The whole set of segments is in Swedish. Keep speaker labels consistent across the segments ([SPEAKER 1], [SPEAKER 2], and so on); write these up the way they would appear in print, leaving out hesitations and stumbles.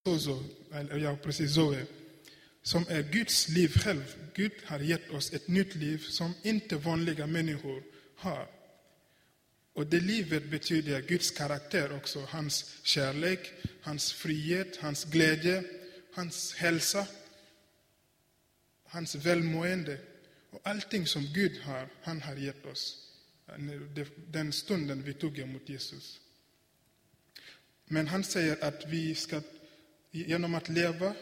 [SPEAKER 1] sozo, ja precis Zoe, som är Guds liv själv. Gud har gett oss ett nytt liv som inte vanliga människor har. Och det livet betyder Guds karaktär också. Hans kärlek, hans frihet, hans glädje, hans hälsa, hans välmående. Och allting som Gud har, han har gett oss. Den stunden vi tog emot Jesus. Men han säger att vi ska, genom att leva,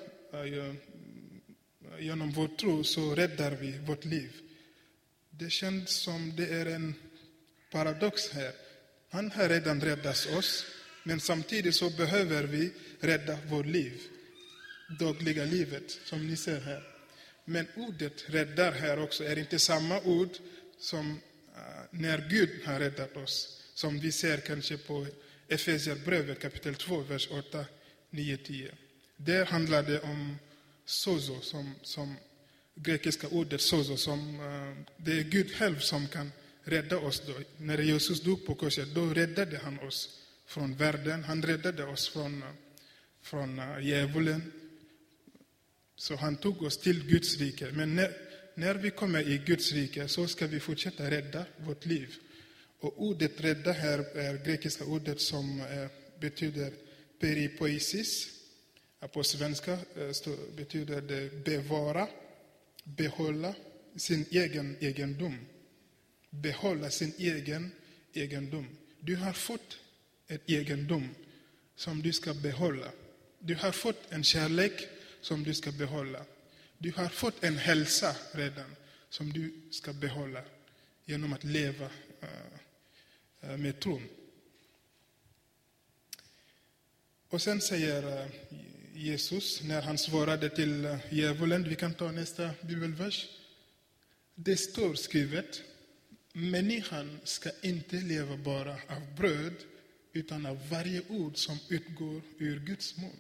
[SPEAKER 1] genom vår tro, så räddar vi vårt liv. Det känns som det är en paradox här. Han har redan räddat oss, men samtidigt så behöver vi rädda vårt liv. Dagliga livet, som ni ser här. Men ordet räddar här också är inte samma ord som när Gud har räddat oss. Som vi ser kanske på Efesierbrevet kapitel 2, vers 8, 9, 10. Där handlar det om sozo, som grekiska ordet sozo, som det är Gud själv som kan rädda oss då. När Jesus dog på korset, då räddade han oss från världen. Han räddade oss från djävulen. Så han tog oss till Guds rike. Men när vi kommer i Guds rike så ska vi fortsätta rädda vårt liv. Och ordet rädda här är grekiska ordet som betyder peripoisis. På svenska betyder det bevara, behålla sin egen egendom. Behålla sin egen egendom. Du har fått ett egendom som du ska behålla. Du har fått en kärlek som du ska behålla. Du har fått en hälsa redan som du ska behålla genom att leva med tron. Och sen säger Jesus när han svarade till djävulen, vi kan ta nästa bibelvers. Det står skrivet, människan ska inte leva bara av bröd utan av varje ord som utgår ur Guds mun.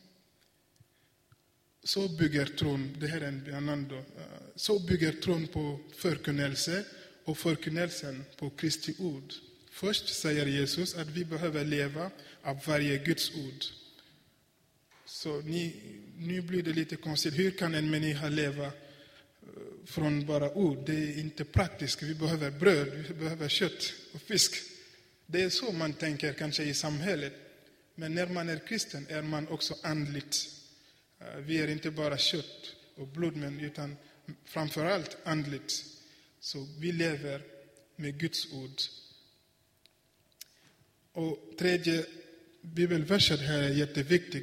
[SPEAKER 1] Så bygger tron, det här är en annan då, så bygger tron på förkunnelse och förkunnelsen på Kristi ord. Först säger Jesus att vi behöver leva av varje Guds ord. Så nu blir det lite konstigt. Hur kan en människa leva från bara ord? Det är inte praktiskt. Vi behöver bröd, vi behöver kött och fisk. Det är så man tänker kanske i samhället. Men när man är kristen är man också andligt. Vi är inte bara kött och blod, men utan framförallt andligt. Så vi lever med Guds ord. Och tredje bibelverset här är jätteviktigt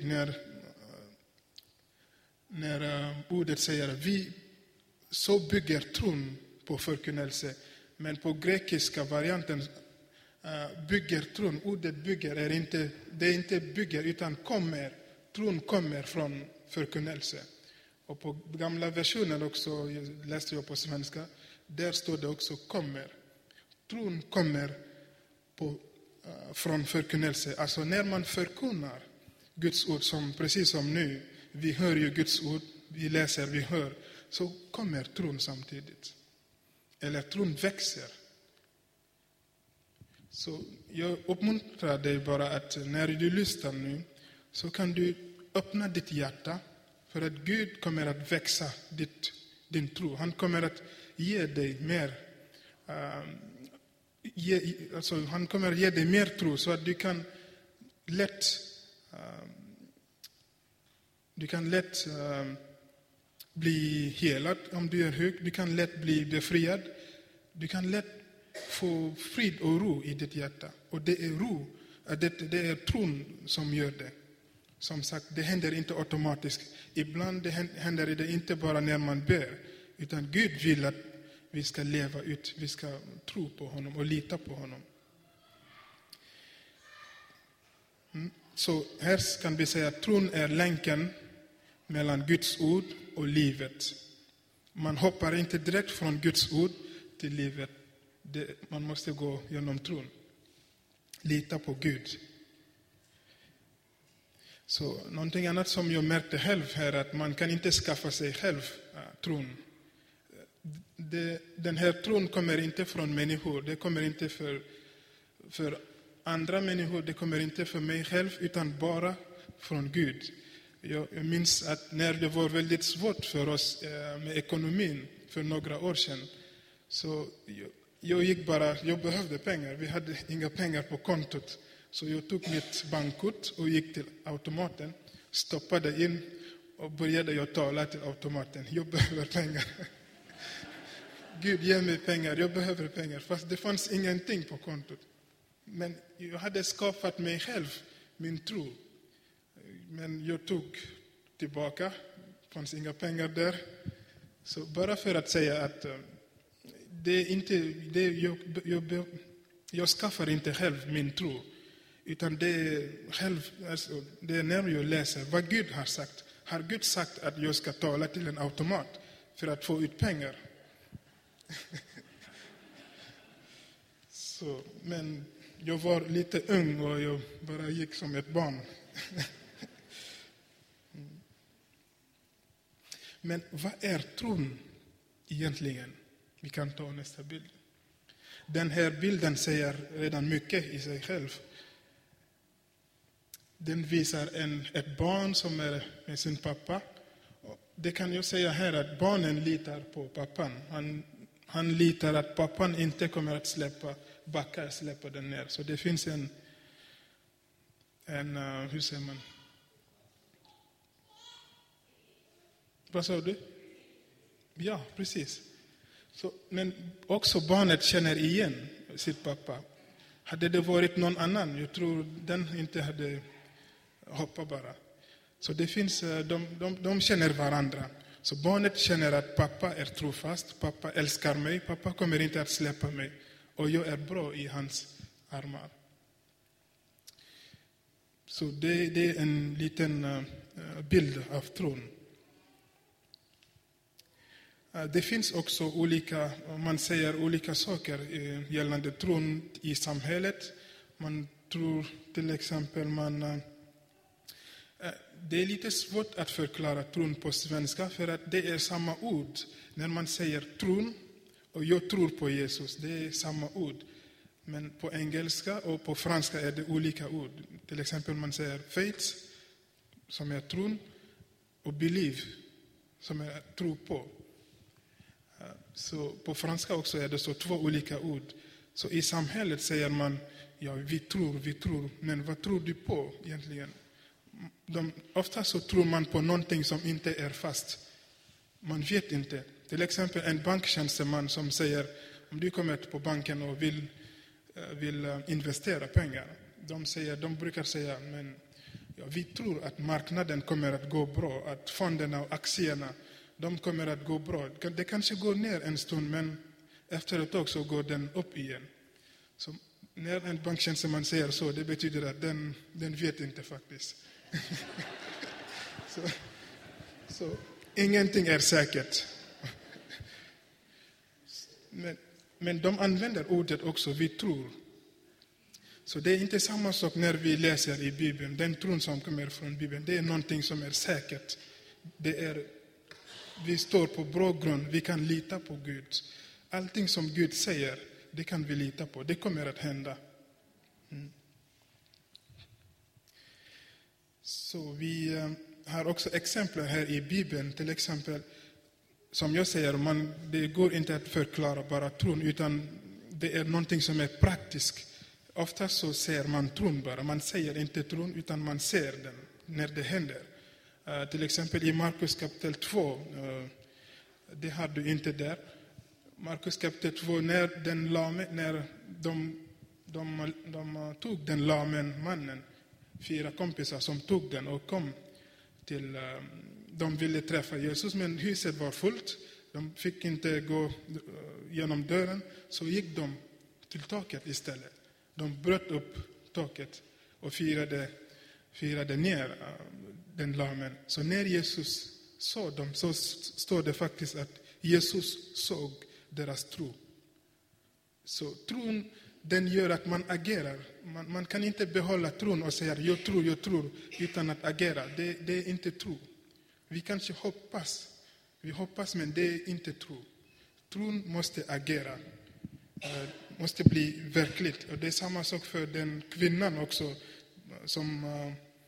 [SPEAKER 1] när ordet säger att vi så bygger tron på förkunnelse. Men på grekiska varianten bygger tron, ordet bygger är inte bygger utan kommer. Tron kommer från förkunnelse. Och på gamla versionen också, läste jag på svenska, där står det också kommer. Tron kommer från förkunnelse. Alltså när man förkunnar Guds ord, precis som nu, vi hör ju Guds ord, vi läser, vi hör, så kommer tron samtidigt. Eller tron växer. Så jag uppmuntrar dig bara att när du lyssnar nu så kan du öppna ditt hjärta för att Gud kommer att växa din tro. Han kommer att ge dig mer. Han kommer att ge dig mer tro så att du kan lätt bli helad om du är sjuk. Du kan lätt bli befriad. Du kan lätt få frid och ro i ditt hjärta. Och det är tron som gör det. Som sagt, det händer inte automatiskt. Ibland händer det inte bara när man ber. Utan Gud vill att vi ska leva ut. Vi ska tro på honom och lita på honom. Så här kan vi säga att tron är länken mellan Guds ord och livet. Man hoppar inte direkt från Guds ord till livet. Man måste gå genom tron. Lita på Gud. Så någonting annat som jag märkte själv här är att man kan inte skaffa sig själv tron. Den här tron kommer inte från människor. Det kommer inte för andra människor. Det kommer inte för mig själv utan bara från Gud. Jag minns att när det var väldigt svårt för oss med ekonomin för några år sedan, så jag behövde pengar. Vi hade inga pengar på kontot. Så jag tog mitt bankkort och gick till automaten, stoppade in och började jag tala till automaten. Jag behöver pengar. Gud, ge mig pengar, jag behöver pengar. Fast det fanns ingenting på kontot. Men jag hade skapat mig själv, min tro. Men jag tog tillbaka, det fanns inga pengar där. Så bara för att säga att jag skaffar inte själv min tro. Utan det är när jag läser vad Gud har sagt. Har Gud sagt att jag ska tala till en automat för att få ut pengar? Men jag var lite ung och jag bara gick som ett barn. Men vad är tron egentligen? Vi kan ta nästa bild. Den här bilden säger redan mycket i sig själv. Den visar ett barn som är med sin pappa. Det kan jag säga här att barnen litar på pappan. Han litar att pappan inte kommer att släppa den ner. Så det finns en hur säger man? Vad sa du? Ja, precis. Men också barnet känner igen sitt pappa. Hade det varit någon annan, jag tror den inte hade hoppat bara. Så det finns, de känner varandra. Så barnet känner att pappa är trofast, pappa älskar mig, pappa kommer inte att släppa mig. Och jag är bra i hans armar. Så det är en liten bild av tron. Det finns också man säger olika saker gällande tron i samhället. Man tror till exempel det är lite svårt att förklara tron på svenska för att det är samma ord. När man säger tron och jag tror på Jesus, det är samma ord. Men på engelska och på franska är det olika ord. Till exempel man säger faith, som är tron, och believe, som är tro på. Så på franska också är det så 2 olika ord. Så i samhället säger man, ja vi tror, men vad tror du på egentligen? Ofta så tror man på någonting som inte är fast. Man vet inte. Till exempel en banktjänsteman som säger, om du kommer på banken och vill investera pengar. De brukar säga, men vi tror att marknaden kommer att gå bra, att fonderna och aktierna, de kommer att gå bra. Det kanske går ner en stund, men efter ett tag så går den upp igen. Så när en banktjänsteman säger så, det betyder att den vet inte faktiskt. så ingenting är säkert. Men de använder ordet också, vi tror. Så det är inte samma sak när vi läser i Bibeln. Den tron som kommer från Bibeln, det är någonting som är säkert. Vi står på bra grund, vi kan lita på Gud. Allting som Gud säger, det kan vi lita på. Det kommer att hända. Så vi har också exempel här i Bibeln. Till exempel, som jag säger, det går inte att förklara bara tron, utan det är någonting som är praktiskt. Ofta så ser man tron bara. Man säger inte tron, utan man ser den när det händer. Till exempel i Markus kapitel 2, det har du inte där. Markus kapitel 2, när de tog den lamen mannen, 4 kompisar som tog den och kom till, de ville träffa Jesus, men huset var fullt. De fick inte gå genom dörren, så gick de till taket istället. De bröt upp taket och firade ner den lamen. Så när Jesus såg dem, så står det faktiskt att Jesus såg deras tro. Så tron, den gör att man agerar. Man kan inte behålla tron och säga jag tror utan att agera. Det är inte tro. Vi kanske hoppas. Vi hoppas, men det är inte tro. Tron måste agera. Måste bli verkligt. Och det är samma sak för den kvinnan också som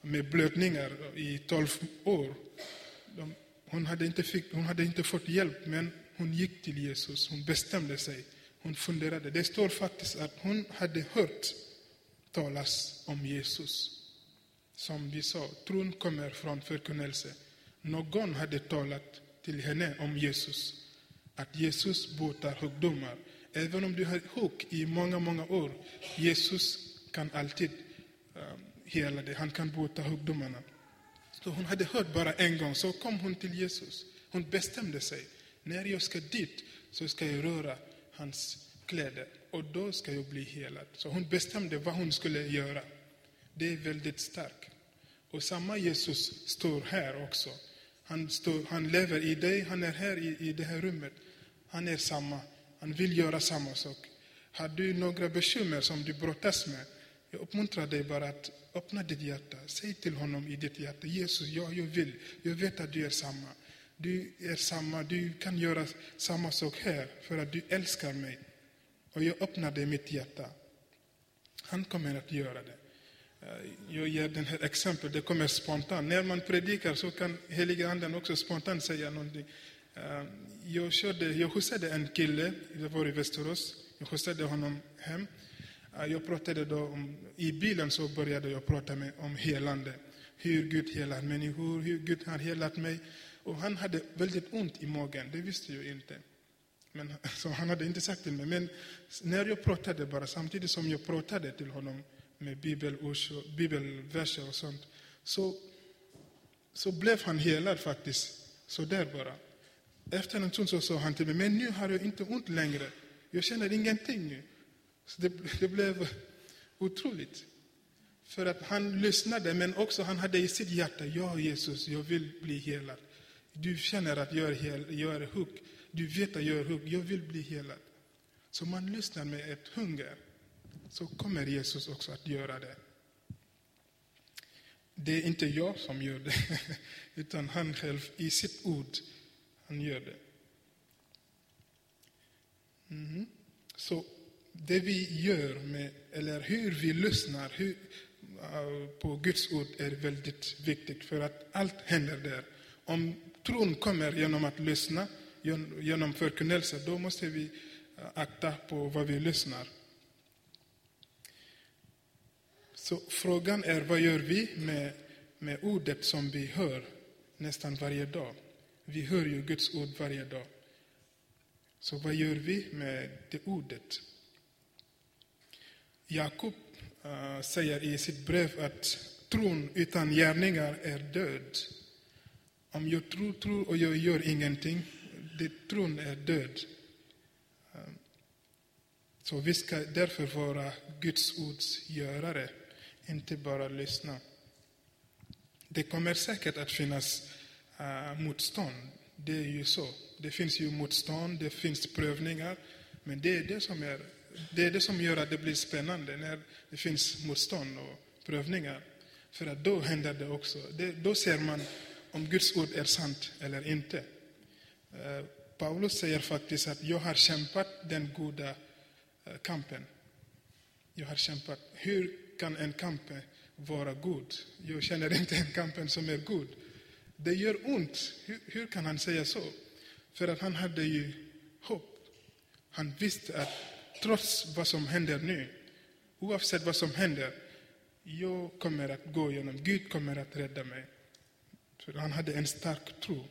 [SPEAKER 1] med blödningar i 12 år. Hon hade inte fått hjälp, men hon gick till Jesus. Hon bestämde sig. Hon funderade. Det står faktiskt att hon hade hört talas om Jesus. Som vi sa, tron kommer från förkunnelse. Någon hade talat till henne om Jesus. Att Jesus botar sjukdomar. Även om du har sjuk i många, många år. Jesus kan alltid hela det. Han kan bota sjukdomarna. Så hon hade hört bara en gång. Så kom hon till Jesus. Hon bestämde sig. När jag ska dit så ska jag röra hans kläder. Och då ska jag bli helad. Så hon bestämde vad hon skulle göra. Det är väldigt starkt. Och samma Jesus står här också. Han lever i dig. Han är här i det här rummet. Han är samma. Han vill göra samma sak. Har du några bekymmer som du brottas med? Jag uppmuntrar dig bara att öppna ditt hjärta. Säg till honom i ditt hjärta. Jesus, jag vill. Jag vet att du är samma. Du är samma. Du kan göra samma sak här. För att du älskar mig. Och jag öppnar dig mitt hjärta. Han kommer att göra det. Jag ger den här exempel. Det kommer spontant. När man predikar så kan heliga anden också spontant säga någonting. Jag skjutsade en kille. Det var i Västerås. Jag skjutsade honom hem. Jag pratade då i bilen så började jag prata om helande. Hur Gud helar människor. Hur Gud har helat mig. Och han hade väldigt ont i magen. Det visste jag inte. Men, så han hade inte sagt till mig. Men när jag pratade bara, samtidigt som jag pratade till honom med bibelverser och sånt, så blev han helad faktiskt. Så där bara. Efter en stund så sa han till mig, men nu har jag inte ont längre. Jag känner ingenting nu. Så det blev otroligt. För att han lyssnade, men också han hade i sitt hjärta, ja Jesus, jag vill bli helad. Du känner att jag är sjuk. Du vet att jag är sjuk. Jag vill bli helad. Så man lyssnar med ett hunger. Så kommer Jesus också att göra det. Det är inte jag som gör det. Utan han själv i sitt ord. Han gör det. Så det vi gör eller hur vi lyssnar på Guds ord är väldigt viktigt. För att allt händer där. Om tron kommer genom att lyssna, genom förkunnelse, då måste vi akta på vad vi lyssnar. Så frågan är, vad gör vi med ordet som vi hör nästan varje dag? Vi hör ju Guds ord varje dag. Så vad gör vi med det ordet? Jakob säger i sitt brev att tron utan gärningar är död. Om jag tror och jag gör ingenting, tron är död. Så vi ska därför vara Guds ords görare, inte bara lyssna. Det kommer säkert att finnas motstånd. Det är ju så. Det finns ju motstånd, det finns prövningar. Men det är det som gör att det blir spännande när det finns motstånd och prövningar. För att då händer det också. Då ser man om Guds ord är sant eller inte. Paulus säger faktiskt att jag har kämpat den goda kampen. Jag har kämpat. Hur kan en kamp vara god? Jag känner inte en kamp som är god. Det gör ont. Hur kan han säga så? För att han hade ju hopp. Han visste att trots vad som händer nu, oavsett vad som händer, jag kommer att gå igenom. Gud kommer att rädda mig. För han hade en stark tro.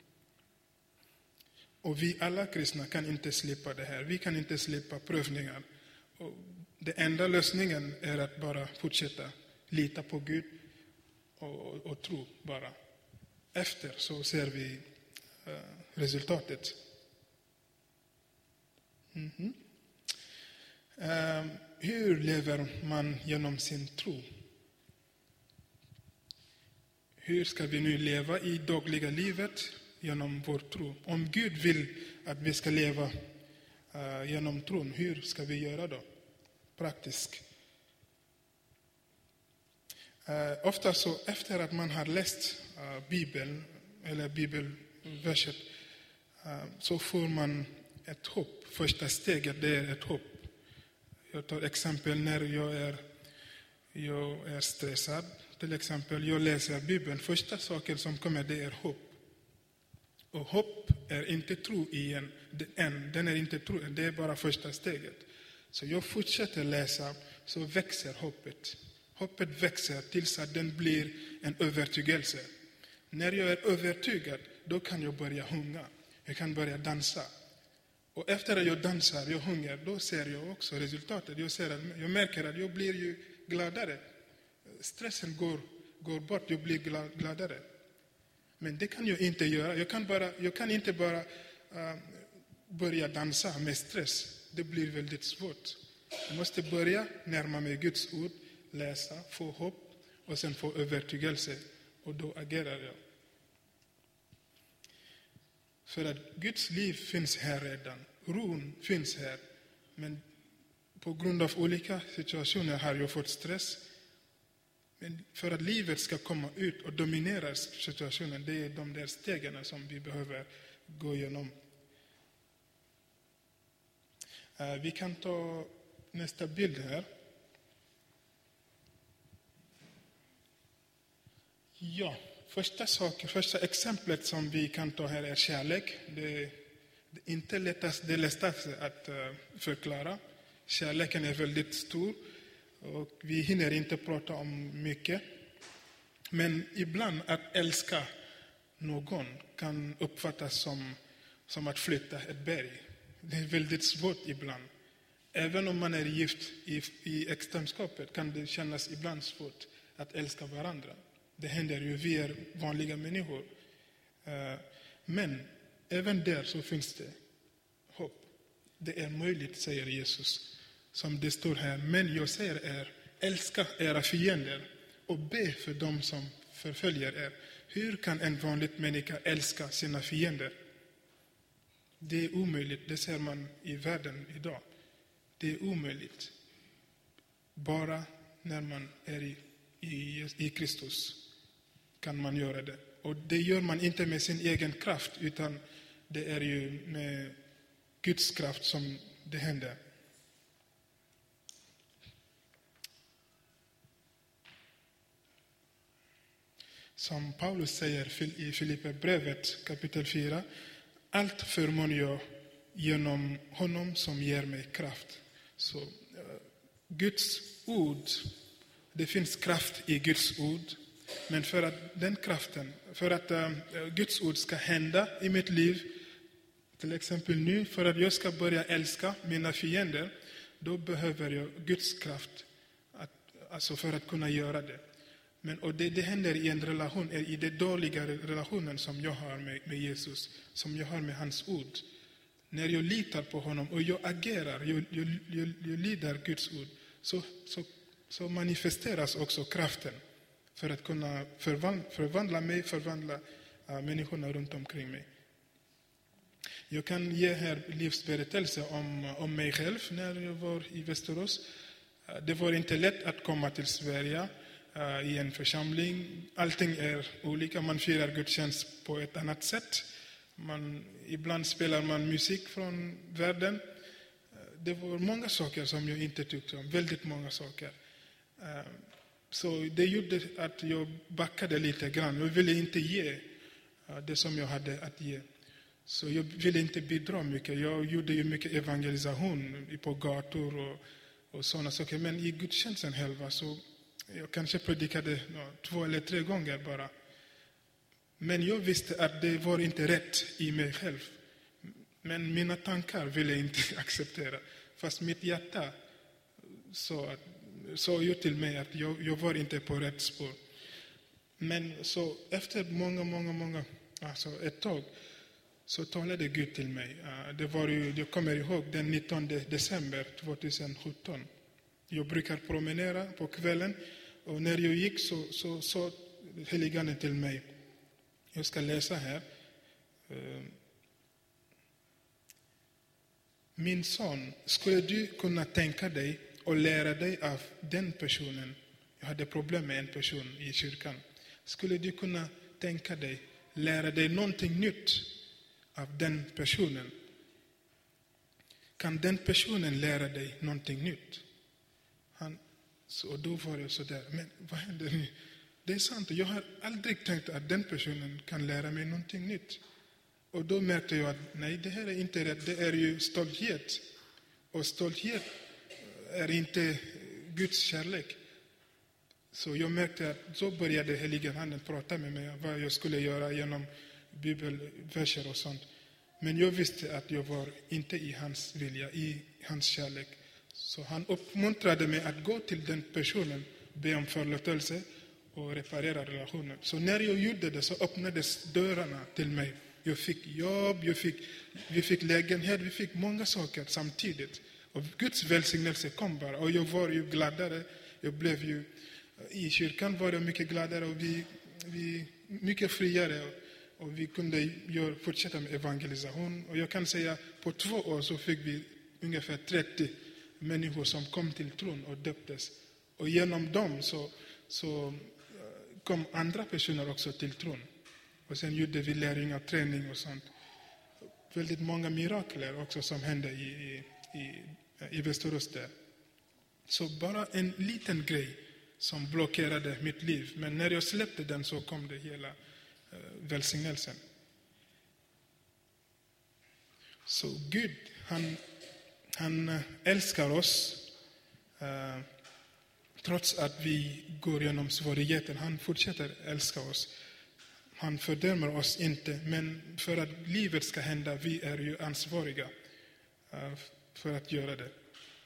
[SPEAKER 1] Och vi alla kristna kan inte slippa det här. Vi kan inte slippa prövningar. Och det enda lösningen är att bara fortsätta lita på Gud och tro bara. Efter så ser vi resultatet. Hur lever man genom sin tro? Hur ska vi nu leva i dagliga livet genom vår tro? Om Gud vill att vi ska leva genom tron, hur ska vi göra då? Praktiskt. Ofta så efter att man har läst Bibeln eller bibelverset så får man ett hopp. Första steget det är ett hopp. Jag tar exempel när jag är stressad till exempel jag läser Bibeln, första saken som kommer det är hopp. Och hopp är inte tro igen, den är inte tro, det är bara första steget. Så jag fortsätter läsa, så växer hoppet. Hoppet växer tills att den blir en övertygelse. När jag är övertygad, då kan jag börja sjunga. Jag kan börja dansa. Och efter att jag dansar, jag sjunger, då ser jag också resultatet. Jag märker att jag blir ju gladare. Stressen går bort, jag blir gladare. Men det kan jag inte göra. Jag kan inte bara börja dansa med stress. Det blir väldigt svårt. Jag måste börja närma mig Guds ord, läsa, få hopp och sen få övertygelse. Och då agerar jag. För att Guds liv finns här redan. Ron finns här. Men på grund av olika situationer har jag fått stress. Men för att livet ska komma ut och dominera situationen, det är de där stegen som vi behöver gå igenom. Vi kan ta nästa bild här. Ja, första exemplet som vi kan ta här är kärlek. Det är inte det lättaste att förklara. Kärleken är väldigt stor och vi hinner inte prata om mycket. Men ibland att älska någon kan uppfattas som att flytta ett berg. Det är väldigt svårt ibland. Även om man är gift i äktenskapet kan det kännas ibland svårt att älska varandra. Det händer ju, vi är vanliga människor. Men även där så finns det hopp. Det är möjligt, säger Jesus. Som det står här. Men jag säger älska era fiender och be för dem som förföljer er. Hur kan en vanlig människa älska sina fiender? Det är omöjligt, det ser man i världen idag. Det är omöjligt. Bara när man är i Kristus kan man göra det. Och det gör man inte med sin egen kraft, utan det är ju med Guds kraft som det händer. Som Paulus säger i Filipperbrevet kapitel 4. Allt förmår jag genom honom som ger mig kraft. Så Guds ord, det finns kraft i Guds ord. Men för att Guds ord ska hända i mitt liv, till exempel nu, för att jag ska börja älska mina fiender, då behöver jag Guds kraft alltså för att kunna göra det. Och det händer i en relation, i den dåliga relationen som jag har med Jesus, som jag har med hans ord. När jag litar på honom och jag agerar, jag lyder Guds ord, så manifesteras också kraften för att kunna förvandla människorna runt omkring mig. Jag kan ge här livsberättelse om mig själv när jag var i Västerås. Det var inte lätt att komma till Sverige i en församling. Allting är olika. Man firar gudstjänst på ett annat sätt. Ibland spelar man musik från världen. Det var många saker som jag inte tyckte om. Väldigt många saker. Så det gjorde att jag backade lite grann. Jag ville inte ge det som jag hade att ge. Så jag ville inte bidra mycket. Jag gjorde ju mycket evangelisation på gator och sådana saker. Men i gudstjänsten själva så jag kanske predikade 2 eller 3 gånger bara. Men jag visste att det var inte rätt i mig själv. Men mina tankar ville inte acceptera. Fast mitt hjärta sa ju till mig att jag var inte på rätt spår. Men så efter många, alltså ett tag, så talade Gud till mig. Jag kommer ihåg den 19 december 2017. Jag brukar promenera på kvällen. Och när jag gick så sa heligande till mig. Jag ska läsa här. Min son, skulle du kunna tänka dig och lära dig av den personen? Jag hade problem med en person i kyrkan. Skulle du kunna tänka dig, lära dig någonting nytt av den personen? Kan den personen lära dig någonting nytt? Så då var jag så där, men vad händer nu? Det är sant, jag har aldrig tänkt att den personen kan lära mig någonting nytt. Och då märkte jag att nej, det här är inte rätt, det är ju stolthet. Och stolthet är inte Guds kärlek. Så jag märkte att så började heliga anden prata med mig vad jag skulle göra genom bibelverser och sånt. Men jag visste att jag var inte i hans vilja, i hans kärlek. Så han uppmuntrade mig att gå till den personen, be om förlåtelse och reparera relationen. Så när jag gjorde det så öppnades dörrarna till mig. Jag fick jobb, vi fick lägenhet, vi fick många saker samtidigt. Och Guds välsignelse kom bara. Och jag var ju gladare. Jag blev ju, i kyrkan var jag mycket gladare och vi mycket friare. Och vi kunde fortsätta med evangelisation. Och jag kan säga på 2 år så fick vi ungefär 30 människor som kom till tron och döptes. Och genom dem så kom andra personer också till tron. Och sen gjorde vi lärjungar, träning och sånt. Väldigt många mirakler också som hände i Västerås där. Så bara en liten grej som blockerade mitt liv. Men när jag släppte den så kom det hela välsignelsen. Så Gud, han älskar oss trots att vi går genom svårigheter. Han fortsätter älska oss. Han fördömer oss inte, men för att livet ska hända, vi är ju ansvariga för att göra det.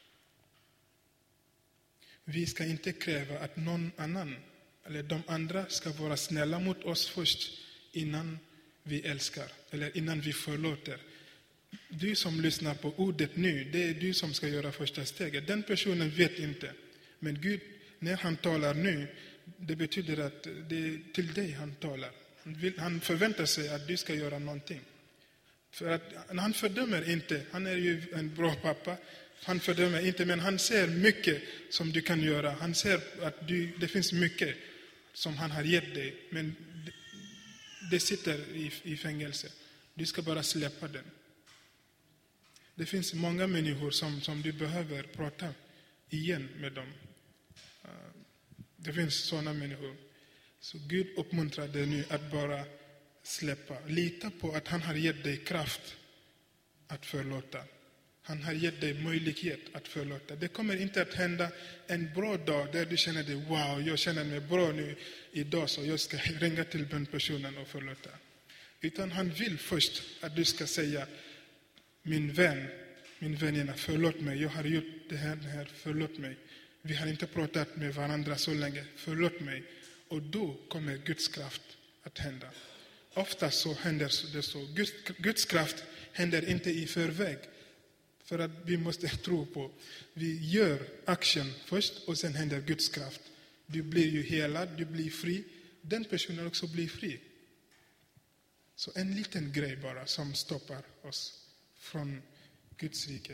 [SPEAKER 1] Vi ska inte kräva att någon annan eller de andra ska vara snälla mot oss först innan vi älskar eller innan vi förlåter. Du som lyssnar på ordet nu, det är du som ska göra första steget. Den personen vet inte. Men Gud, när han talar nu, det betyder att det är till dig han talar. Han förväntar sig att du ska göra någonting. För att han fördömer inte, han är ju en bra pappa. Han fördömer inte, men han ser mycket som du kan göra. Han ser att det finns mycket som han har gett dig. Men det sitter i fängelse. Du ska bara släppa den. Det finns många människor som du behöver prata igen med dem. Det finns sådana människor. Så Gud uppmuntrar dig nu att bara släppa. Lita på att han har gett dig kraft att förlåta. Han har gett dig möjlighet att förlåta. Det kommer inte att hända en bra dag där du känner dig, wow, jag känner mig bra nu idag så jag ska ringa till den personen och förlåta. Utan han vill först att du ska säga, min väninna, förlåt mig, jag har gjort det här, förlåt mig. Vi har inte pratat med varandra så länge, förlåt mig. Och då kommer Guds kraft att hända. Ofta så händer det så. Guds kraft händer inte i förväg. För att vi måste tro på. Vi gör action först och sen händer Guds kraft. Du blir ju helad, du blir fri. Den personen också blir fri. Så en liten grej bara som stoppar oss från Guds rike.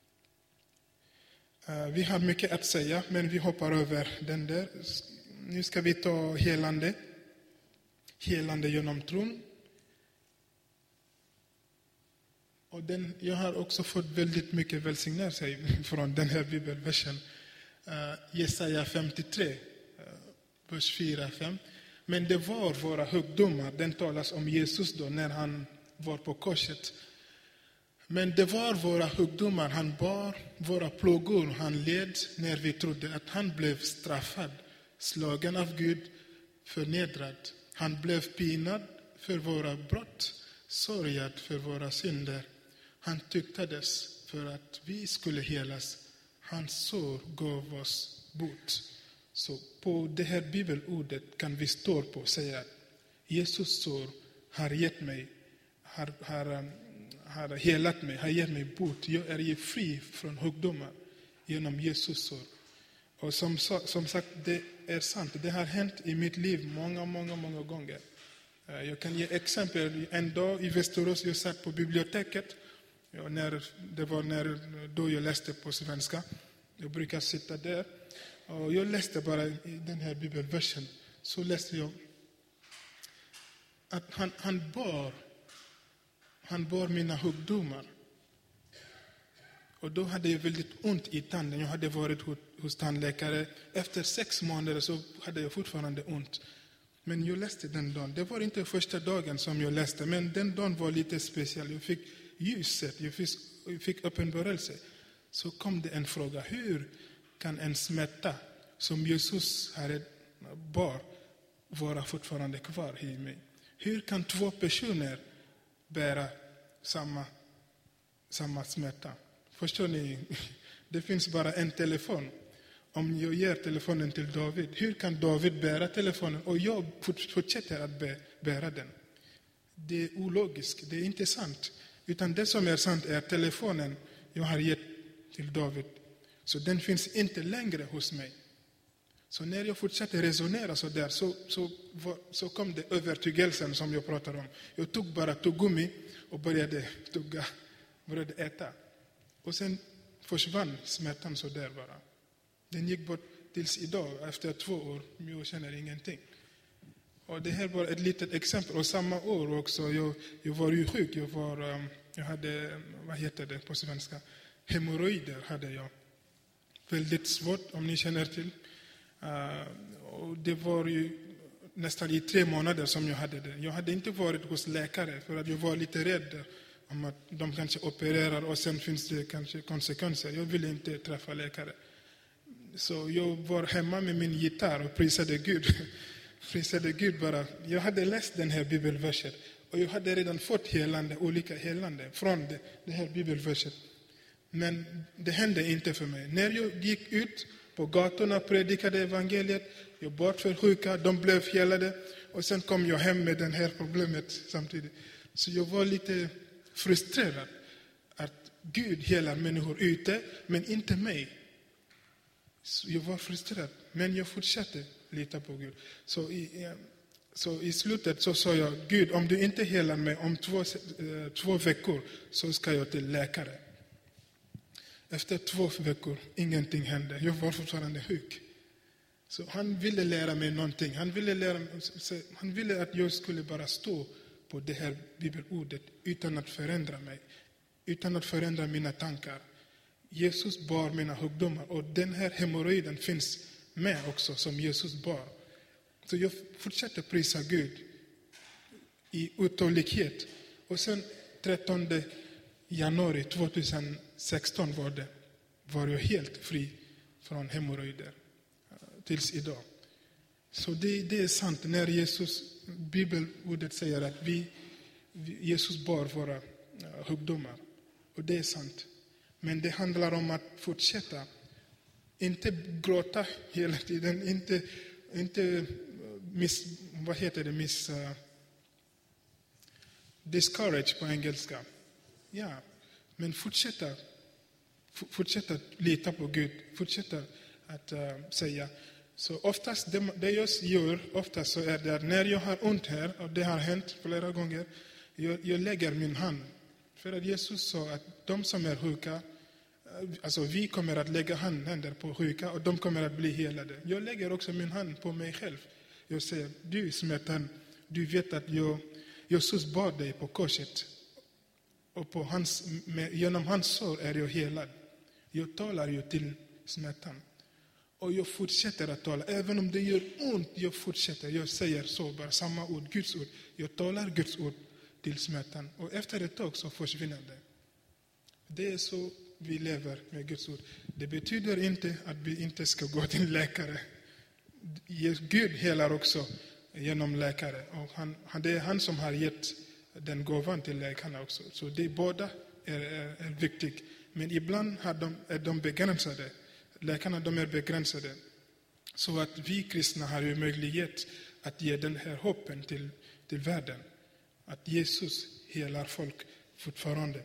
[SPEAKER 1] Vi har mycket att säga, men vi hoppar över den där. Nu ska vi ta helande. Helande genom tron. Och jag har också fått väldigt mycket välsignelse från den här bibelversen. Jesaja 53, vers 4-5. Men det var våra sjukdomar, den talas om Jesus då när han var på korset. Men det var våra sjukdomar han bar, våra plågor han led när vi trodde att han blev straffad, slagen av Gud, förnedrad. Han blev pinad för våra brott, sörjad för våra synder. Han tyktades för att vi skulle helas. Hans sår gav oss bot. Så på det här bibelordet kan vi stå på och säga att Jesus sår har gett mig, har helat mig, har gett mig bot. Jag är ju fri från sjukdomar genom Jesus sår. Och som sagt, det är sant. Det har hänt i mitt liv många gånger. Jag kan ge exempel. En dag i Västerås, jag satt på biblioteket. Då jag läste på svenska. Jag brukar sitta där. Och jag läste bara i den här bibelversen. Så läste jag att han bar mina sjukdomar. Och då hade jag väldigt ont i tanden. Jag hade varit hos tandläkare. Efter 6 månader så hade jag fortfarande ont. Men jag läste den dagen. Det var inte första dagen som jag läste, men den dagen var lite speciell. Jag fick ljuset, jag fick uppenbarelse. Så kom det en fråga: hur kan en smärta som Jesus hade bar vara fortfarande kvar i mig? Hur kan 2 personer bära samma smärta? Förstår ni? Det finns bara en telefon. Om jag ger telefonen till David, hur kan David bära telefonen och jag fortsätter att bära den? Det är ologiskt, det är inte sant. Utan det som är sant är telefonen jag har gett till David. Så den finns inte längre hos mig. Så när jag fortsatte resonera så där så kom det övertygelsen som jag pratar om. Jag tog bara tuggummi och började äta. Och sen försvann smärtan så där bara. Den gick bort tills idag, efter 2 år. Jag känner ingenting. Och det här var ett litet exempel. Och samma år också, jag var ju sjuk. Jag hade, vad heter det på svenska? Hemorrojder hade jag. Väldigt svårt, om ni känner till. Och det var ju nästan i 3 månader som jag hade det. Jag hade inte varit hos läkare för att jag var lite rädd om att de kanske opererar och sen finns det kanske konsekvenser. Jag ville inte träffa läkare. Så jag var hemma med min gitarr och prisade Gud. Prisade Gud bara. Jag hade läst den här bibelverset och jag hade redan fått olika helande från det här bibelverset. Men det hände inte för mig. När jag gick ut på gatorna och predikade evangeliet, jag bad för sjuka, de blev helade och sen kom jag hem med det här problemet samtidigt. Så jag var lite frustrerad att Gud helar människor ute, men inte mig. Så jag var frustrerad, men jag fortsatte lita på Gud. Så i slutet så sa jag: Gud, om du inte helar mig om 2 veckor så ska jag till läkare. Efter 2 veckor, ingenting hände. Jag var fortfarande sjuk. Så han ville lära mig någonting. Han ville att jag skulle bara stå på det här bibelordet utan att förändra mig. Utan att förändra mina tankar. Jesus bar mina sjukdomar och den här hemorrojden finns med också som Jesus bar. Så jag fortsatte prisa Gud i uthållighet. Och sen 13 januari 2016 var jag helt fri från hemorrojder tills idag. Så det är sant när bibelordet säger att Jesus bar våra sjukdomar. Och det är sant. Men det handlar om att fortsätta. Inte gråta hela tiden. Inte discourage på engelska. Ja, men fortsätta lita på Gud. Fortsätta att säga. Så oftast, det jag gör oftast så är det att när jag har ont här, och det har hänt flera gånger, jag lägger min hand. För att Jesus sa att de som är sjuka, alltså vi kommer att lägga händer på sjuka och de kommer att bli helade. Jag lägger också min hand på mig själv. Jag säger: du smärtan, du vet att Jesus bar dig på korset. Och genom hans sår är jag helad. Jag talar ju till smärtan. Och jag fortsätter att tala. Även om det gör ont, jag fortsätter. Jag säger så, bara samma ord, Guds ord. Jag talar Guds ord till smärtan. Och efter ett tag så försvinner det. Det är så vi lever med Guds ord. Det betyder inte att vi inte ska gå till läkare. Gud helar också genom läkare. Och det är han som har gett den gåvan till läkarna också. Så det båda är viktigt. Men ibland är de begränsade. Läkarna de är begränsade. Så att vi kristna har ju möjlighet att ge den här hoppen till världen. Att Jesus helar folk fortfarande.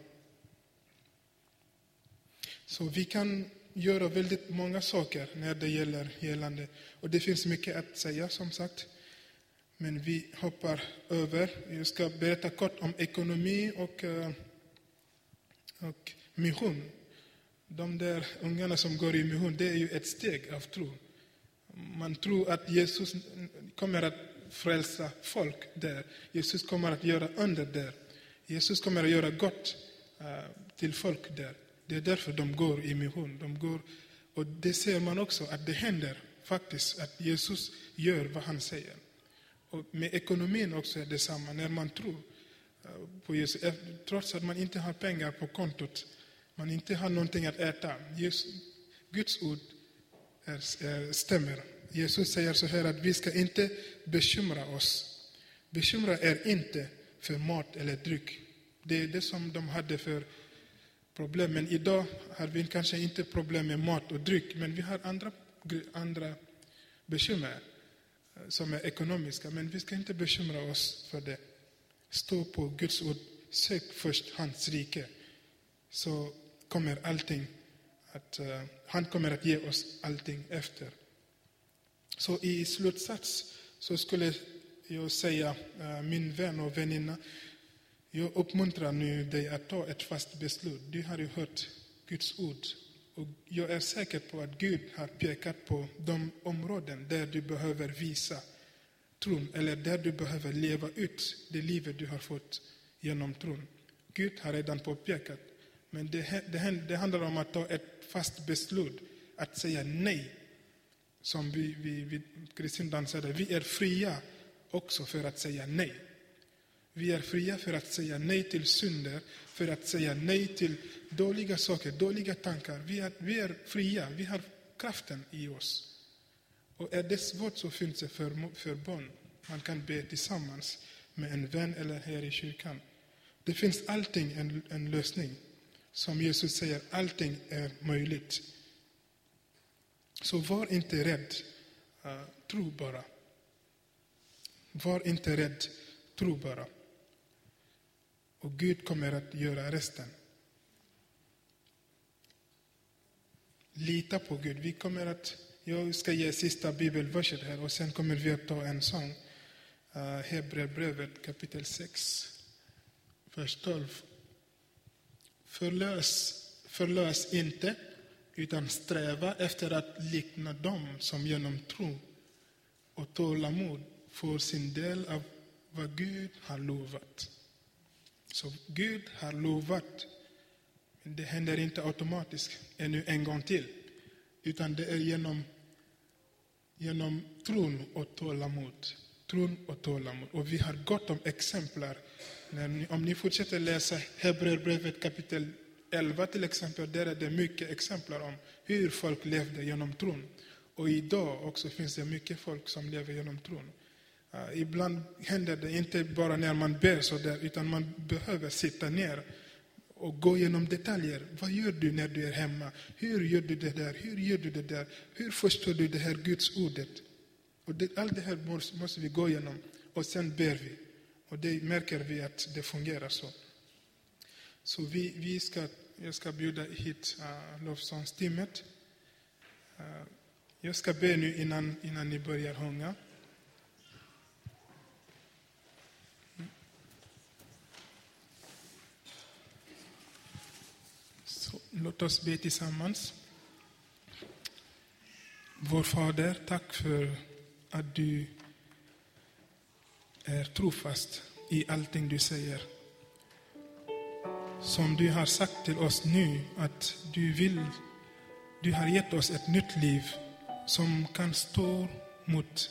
[SPEAKER 1] Så vi kan göra väldigt många saker när det gäller helande. Och det finns mycket att säga som sagt. Men vi hoppar över. Jag ska berätta kort om ekonomi och mission. De där ungarna som går i mission, det är ju ett steg av tro. Man tror att Jesus kommer att frälsa folk där. Jesus kommer att göra under där. Jesus kommer att göra gott till folk där. Det är därför de går i mission. De går Och det ser man också att det händer faktiskt att Jesus gör vad han säger. Och med ekonomin också är det samma. När man tror på Jesus, trots att man inte har pengar på kontot, man inte har någonting att äta. Guds ord stämmer. Jesus säger så här att vi ska inte bekymra oss. Bekymra er inte för mat eller dryck. Det är det som de hade för problem. Men idag har vi kanske inte problem med mat och dryck, men vi har andra bekymmer som är ekonomiska. Men vi ska inte bekymra oss för det. Stå på Guds ord. Sök först hans rike. Så kommer allting han kommer att ge oss allting efter. Så i slutsats så skulle jag säga, min vän och väninna, jag uppmuntrar nu dig att ta ett fast beslut. Du har ju hört Guds ord. Och jag är säker på att Gud har pekat på de områden där du behöver visa tron. Eller där du behöver leva ut det livet du har fått genom tron. Gud har redan påpekat. Men det handlar om att ta ett fast beslut. Att säga nej. Som vi kristendom säger, vi är fria också för att säga nej. Vi är fria för att säga nej till synder, för att säga nej till dåliga saker, dåliga tankar. Vi är fria, vi har kraften i oss. Och är det svårt så finns det för barn. Man kan be tillsammans med en vän eller här i kyrkan. Det finns allting en lösning. Som Jesus säger, allting är möjligt. Så var inte rädd, tro bara. Var inte rädd, tro bara. Och Gud kommer att göra resten. Lita på Gud. Jag ska ge sista bibelverset här och sen kommer vi att ta en sång. Hebreerbrevet kapitel 6, vers 12. Förlös inte, utan sträva efter att likna dem som genom tro och tålamod får sin del av vad Gud har lovat. Så Gud har lovat, men det händer inte automatiskt ännu en gång till. Utan det är genom tron och tålamod. Tron och tålamod. Och vi har gott om exemplar. Om ni fortsätter läsa Hebreerbrevet kapitel 11 till exempel, där är det mycket exemplar om hur folk levde genom tron. Och idag också finns det mycket folk som lever genom tron. Ibland händer det inte bara när man ber så där, utan man behöver sitta ner och gå igenom detaljer. Vad gör du när du är hemma? Hur gör du det där? Hur gör du det där? Hur förstår du det här Guds ordet? Och allt det här måste vi gå igenom och sen ber vi. Och det märker vi att det fungerar så. Så jag ska bjuda hit lovsångsteamet. Jag ska be nu innan ni börjar sjunga. Så låt oss be tillsammans. Vår Fader, tack för att du är trofast i allting du säger. Som du har sagt till oss nu att du har gett oss ett nytt liv som kan stå mot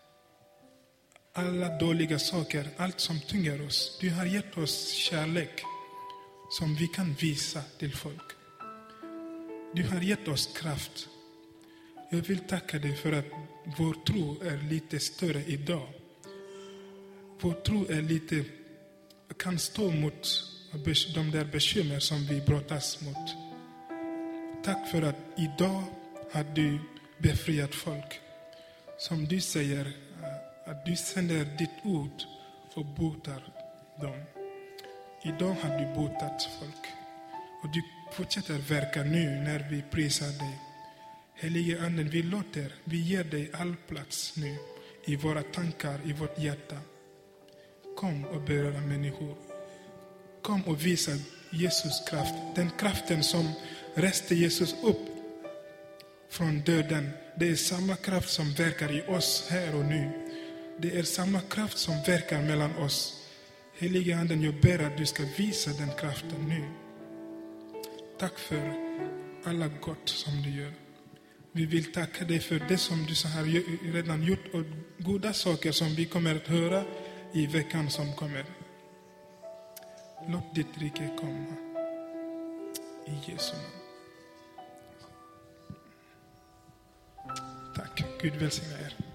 [SPEAKER 1] alla dåliga saker, allt som tynger oss. Du har gett oss kärlek som vi kan visa till folk. Du har gett oss kraft. Jag vill tacka dig för att vår tro är lite större idag. Vår tro är kan stå mot de där bekymmer som vi brottas mot. Tack för att idag har du befriat folk. Som du säger, att du sänder ditt ord och botar dem. Idag har du botat folk. Och du fortsätter verka nu när vi prisar dig. Helige Anden, vi ger dig all plats nu i våra tankar, i vårt hjärta. Kom och beröra människor. Kom och visa Jesus kraft. Den kraften som reste Jesus upp från döden. Det är samma kraft som verkar i oss här och nu. Det är samma kraft som verkar mellan oss. Helige Anden, jag ber att du ska visa den kraften nu. Tack för alla gott som du gör. Vi vill tacka dig för det som du har redan gjort och goda saker som vi kommer att höra i veckan som kommer. Låt ditt rike komma. I Jesu namn. Tack. Gud välsigna er.